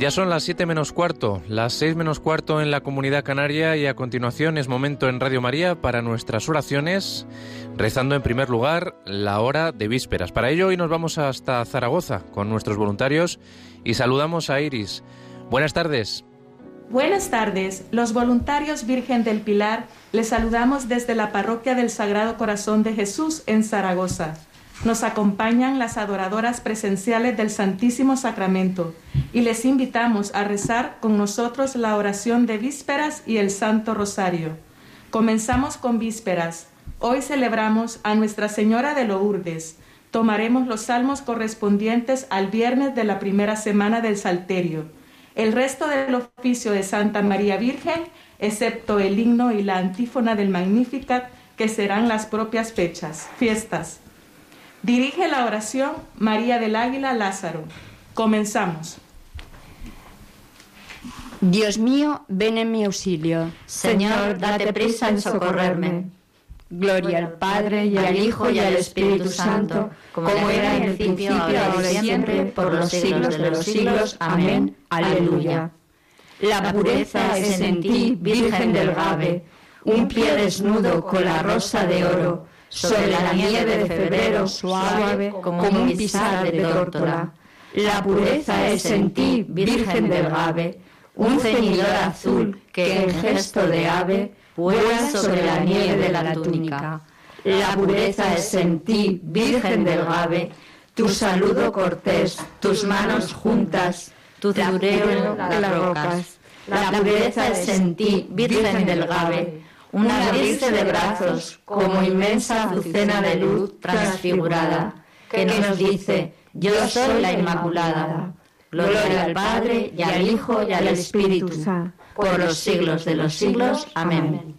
Ya son las 7 menos cuarto, las 6 menos cuarto en la Comunidad Canaria, y a continuación es momento en Radio María para nuestras oraciones, rezando en primer lugar la hora de vísperas. Para ello hoy nos vamos hasta Zaragoza con nuestros voluntarios y saludamos a Iris. Buenas tardes. Buenas tardes. Los voluntarios Virgen del Pilar les saludamos desde la Parroquia del Sagrado Corazón de Jesús en Zaragoza. Nos acompañan las adoradoras presenciales del Santísimo Sacramento y les invitamos a rezar con nosotros la oración de vísperas y el Santo Rosario. Comenzamos con vísperas. Hoy celebramos a Nuestra Señora de Lourdes. Tomaremos los salmos correspondientes al viernes de la primera semana del Salterio. El resto del oficio de Santa María Virgen, excepto el himno y la antífona del Magnificat, que serán las propias fiestas. Dirige la oración María del Águila Lázaro. Comenzamos. Dios mío, ven en mi auxilio. Señor, date prisa en socorrerme. Gloria al Padre, y al Hijo, y al Espíritu Santo, como era en el principio, ahora y siempre, por los siglos de los siglos. Amén. Aleluya. La pureza es en ti, Virgen del Gave, un pie desnudo con la rosa de oro, sobre la nieve de febrero, suave como un pisar de tórtola. La pureza es en ti, Virgen del Gave, un ceñidor azul que en gesto de ave vuela sobre la nieve de la túnica. La pureza es en ti, Virgen del Gave, tu saludo cortés, tus manos juntas, tu zureo en las rocas. La pureza es en ti, Virgen del Gave, un abrirse de brazos como inmensa azucena de luz transfigurada, que nos dice: yo soy la Inmaculada. Gloria al Padre, y al Hijo, y al Espíritu, por los siglos de los siglos. Amén.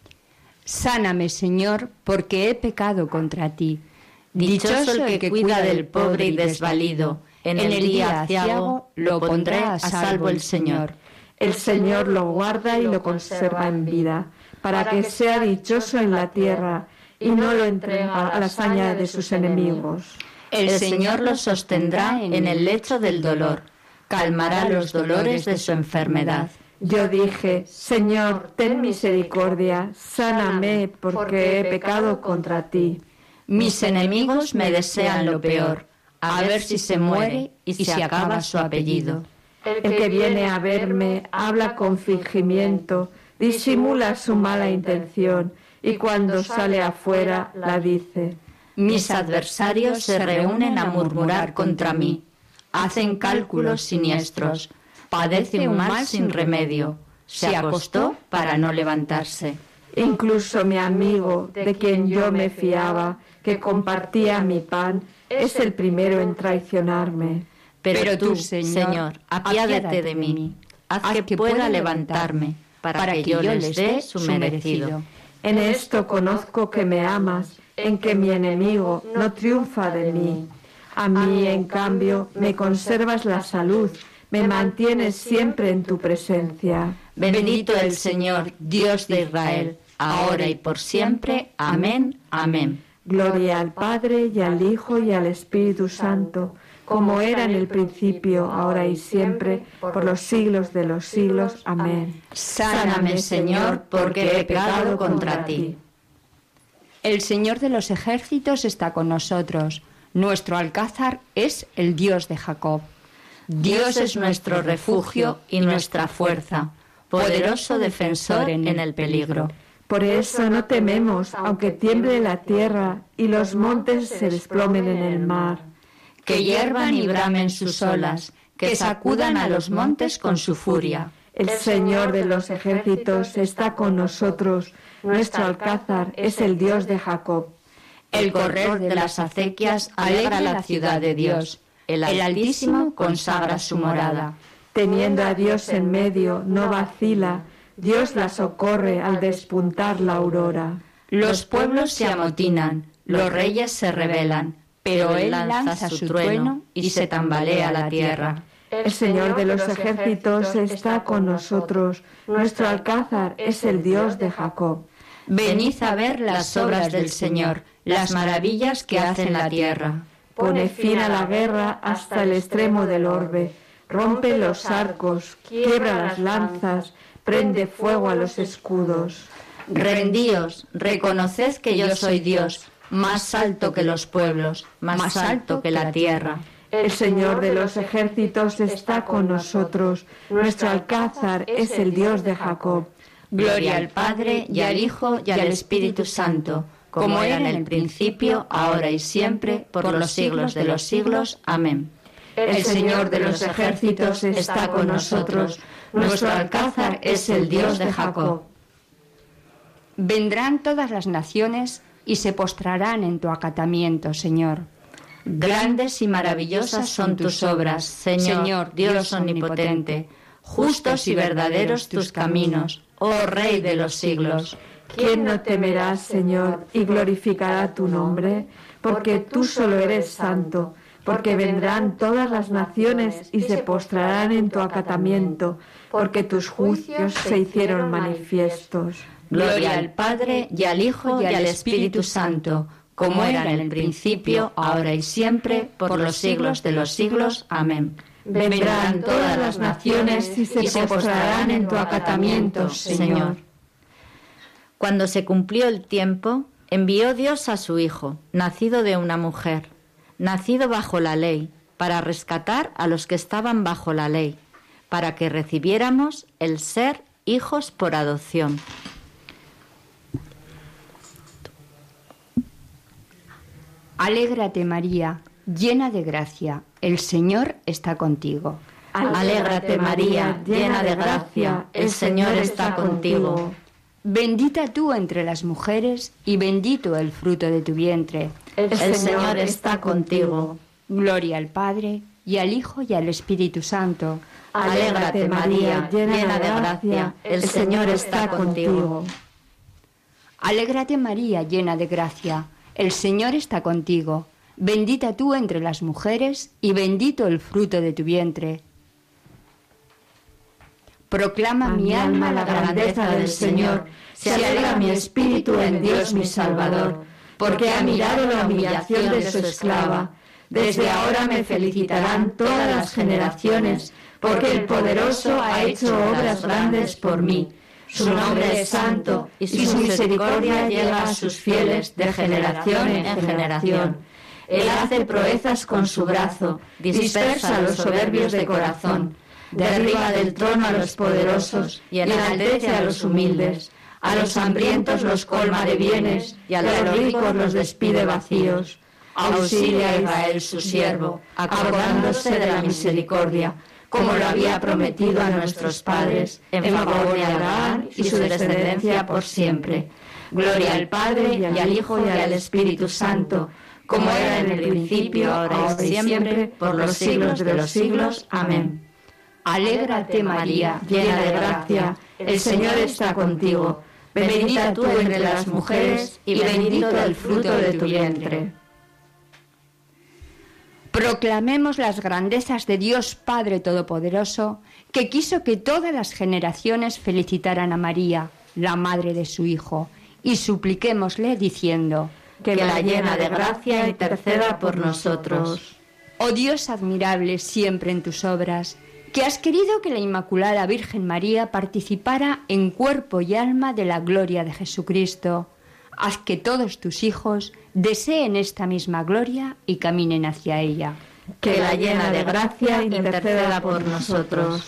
Sáname, Señor, porque he pecado contra ti. Dichoso el que cuida del pobre y desvalido. En el día aciago lo pondrá a salvo el Señor. El Señor lo guarda y lo conserva en vida, para que sea dichoso en la tierra y no lo entrega a la hazaña de sus enemigos. El Señor lo sostendrá en el lecho del dolor, calmará los dolores de su enfermedad. Yo dije: Señor, ten misericordia, sáname, porque he pecado contra ti. Mis enemigos me desean lo peor, a ver si se muere y se acaba su apellido. El que viene a verme habla con fingimiento, disimula su mala intención, y cuando sale afuera la dice. Mis adversarios se reúnen a murmurar contra mí, hacen cálculos siniestros, padece un mal sin remedio, se acostó para no levantarse. Incluso mi amigo, de quien yo me fiaba, que compartía mi pan, es el primero en traicionarme. Pero tú, Señor, apiádate de mí, haz que pueda levantarme, para que yo les dé su merecido. En esto conozco que me amas, en que mi enemigo no triunfa de mí. A mí, en cambio, me conservas la salud, me mantienes siempre en tu presencia. Bendito el Señor, Dios de Israel, ahora y por siempre. Amén, amén. Gloria al Padre, y al Hijo, y al Espíritu Santo, como era en el principio, ahora y siempre, por los siglos de los siglos. Amén. Sáname, Señor, porque he pecado contra ti. El Señor de los ejércitos está con nosotros. Nuestro alcázar es el Dios de Jacob. Dios es nuestro refugio y nuestra fuerza, poderoso defensor en el peligro. Por eso no tememos, aunque tiemble la tierra y los montes se desplomen en el mar. Que hiervan y bramen sus olas, que sacudan a los montes con su furia. El Señor de los ejércitos está con nosotros, nuestro alcázar es el Dios de Jacob. El correr de las acequias alegra la ciudad de Dios, el Altísimo consagra su morada. Teniendo a Dios en medio, no vacila, Dios la socorre al despuntar la aurora. Los pueblos se amotinan, los reyes se rebelan, pero Él lanza su trueno y se tambalea la tierra. El Señor de los ejércitos está con nosotros, nuestro alcázar es el Dios de Jacob. Venid a ver las obras del Señor, las maravillas que hace en la tierra. Pone fin a la guerra hasta el extremo del orbe, rompe los arcos, quiebra las lanzas, prende fuego a los escudos. Rendíos, reconoced que yo soy Dios, más alto que los pueblos, más alto que la tierra. El Señor de los ejércitos está con nosotros, nuestro alcázar es el Dios de Jacob. Gloria al Padre, y al Hijo, y al Espíritu Santo, como era en el principio, ahora y siempre, por los siglos de los siglos. Amén. El Señor de los ejércitos está con nosotros, nuestro alcázar es el Dios de Jacob. Vendrán todas las naciones y se postrarán en tu acatamiento, Señor. Grandes y maravillosas son tus obras, Señor, Dios omnipotente. Justos y verdaderos tus caminos, oh Rey de los siglos. ¿Quién no temerá, Señor, y glorificará tu nombre? Porque tú solo eres santo, porque vendrán todas las naciones y se postrarán en tu acatamiento, porque tus juicios se hicieron manifiestos. Gloria al Padre, y al Hijo, y al Espíritu Santo, como era en el principio, ahora y siempre, por los siglos de los siglos. Amén. Vendrán todas las naciones y se postrarán en tu acatamiento, Señor. Cuando se cumplió el tiempo, envió Dios a su Hijo, nacido de una mujer, nacido bajo la ley, para rescatar a los que estaban bajo la ley, para que recibiéramos el ser hijos por adopción. Alégrate, María, llena de gracia, el Señor está contigo. Alégrate, María, llena de gracia, el Señor está contigo. Bendita tú entre las mujeres y bendito el fruto de tu vientre. El Señor está contigo. Gloria al Padre, y al Hijo, y al Espíritu Santo. Alégrate, María, llena de gracia, el Señor está contigo. Alégrate, María, llena de gracia, el Señor está contigo. Bendita tú entre las mujeres y bendito el fruto de tu vientre. Proclama mi alma la grandeza del Señor, se alegra mi espíritu en Dios mi Salvador, porque ha mirado la humillación de su esclava. Desde ahora me felicitarán todas las generaciones, porque el Poderoso ha hecho obras grandes por mí. Su nombre es santo y su misericordia llega a sus fieles de generación en generación. Él hace proezas con su brazo, dispersa a los soberbios de corazón, derriba del trono a los poderosos y enaltece a los humildes. A los hambrientos los colma de bienes y a los ricos los despide vacíos. Auxilia a Israel su siervo, acordándose de la misericordia, como lo había prometido a nuestros padres, en favor de Abraham y su descendencia por siempre. Gloria al Padre, y al Hijo, y al Espíritu Santo, como era en el principio, ahora y siempre, por los siglos de los siglos. Amén. Alégrate, María, llena de gracia, el Señor está contigo. Bendita tú entre las mujeres, y bendito el fruto de tu vientre. Proclamemos las grandezas de Dios Padre Todopoderoso, que quiso que todas las generaciones felicitaran a María, la madre de su Hijo, y supliquémosle diciendo: que la llena de gracia interceda por nosotros. Oh Dios admirable siempre en tus obras, que has querido que la Inmaculada Virgen María participara en cuerpo y alma de la gloria de Jesucristo, haz que todos tus hijos deseen esta misma gloria y caminen hacia ella. Que la llena de gracia interceda por nosotros.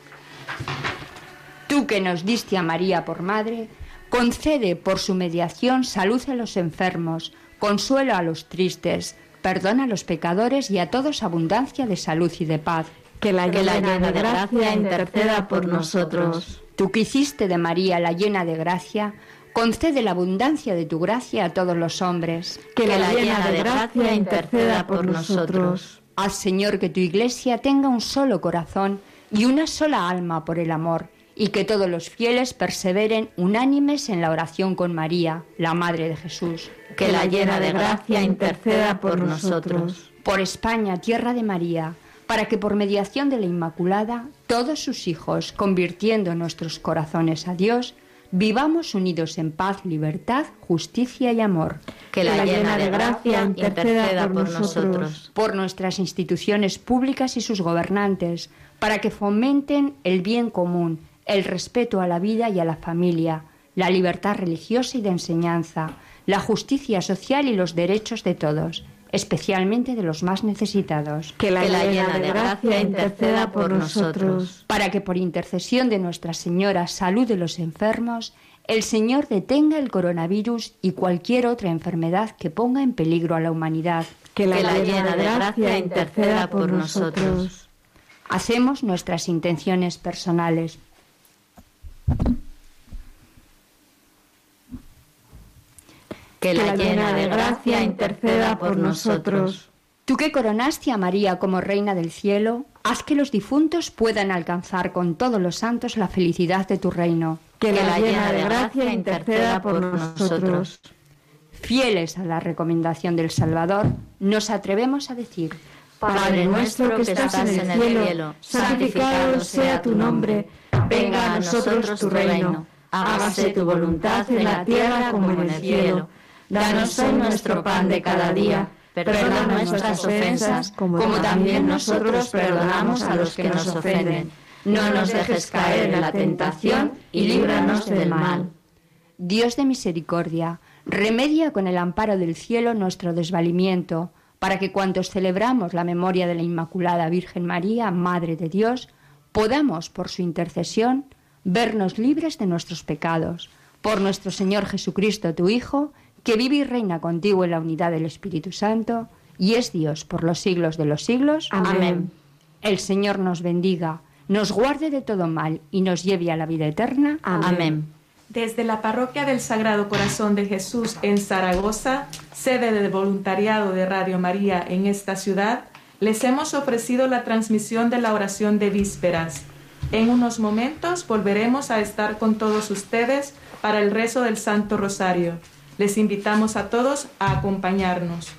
Tú que nos diste a María por madre, concede por su mediación salud a los enfermos, consuelo a los tristes, perdona a los pecadores y a todos abundancia de salud y de paz. Que la llena de gracia interceda por nosotros. Tú que hiciste de María la llena de gracia, concede la abundancia de tu gracia a todos los hombres. Que la llena de gracia interceda por nosotros. Haz, Señor, que tu Iglesia tenga un solo corazón y una sola alma por el amor, y que todos los fieles perseveren unánimes en la oración con María, la Madre de Jesús. Que la llena de gracia interceda por nosotros. Por España, tierra de María, para que por mediación de la Inmaculada, todos sus hijos, convirtiendo nuestros corazones a Dios, Vivamos unidos en paz, libertad, justicia y amor. Que la llena de gracia interceda por nosotros. Por nuestras instituciones públicas y sus gobernantes, para que fomenten el bien común, el respeto a la vida y a la familia, la libertad religiosa y de enseñanza, la justicia social y los derechos de todos, especialmente de los más necesitados. Que la llena de gracia interceda por nosotros. Para que por intercesión de Nuestra Señora Salud de los enfermos, el Señor detenga el coronavirus y cualquier otra enfermedad que ponga en peligro a la humanidad. Que la llena de gracia interceda por nosotros. Hacemos nuestras intenciones personales. Que la llena de gracia interceda por nosotros. Tú que coronaste a María como Reina del Cielo, haz que los difuntos puedan alcanzar con todos los santos la felicidad de tu reino. Que la llena de gracia interceda por nosotros. Fieles a la recomendación del Salvador, nos atrevemos a decir: Padre nuestro que estás en el cielo, santificado sea tu nombre. Venga a nosotros tu reino. Hágase tu voluntad en la tierra como en el cielo. Danos hoy nuestro pan de cada día. Perdona nuestras ofensas, como también nosotros perdonamos a los que nos ofenden. No nos dejes caer en la tentación y líbranos del mal. Dios de misericordia, remedia con el amparo del cielo nuestro desvalimiento, para que cuantos celebramos la memoria de la Inmaculada Virgen María, Madre de Dios, podamos, por su intercesión, vernos libres de nuestros pecados. Por nuestro Señor Jesucristo, tu Hijo, que vive y reina contigo en la unidad del Espíritu Santo, y es Dios por los siglos de los siglos. Amén. El Señor nos bendiga, nos guarde de todo mal y nos lleve a la vida eterna. Amén. Desde la Parroquia del Sagrado Corazón de Jesús en Zaragoza, sede del voluntariado de Radio María en esta ciudad, les hemos ofrecido la transmisión de la oración de vísperas. En unos momentos volveremos a estar con todos ustedes para el rezo del Santo Rosario. Les invitamos a todos a acompañarnos.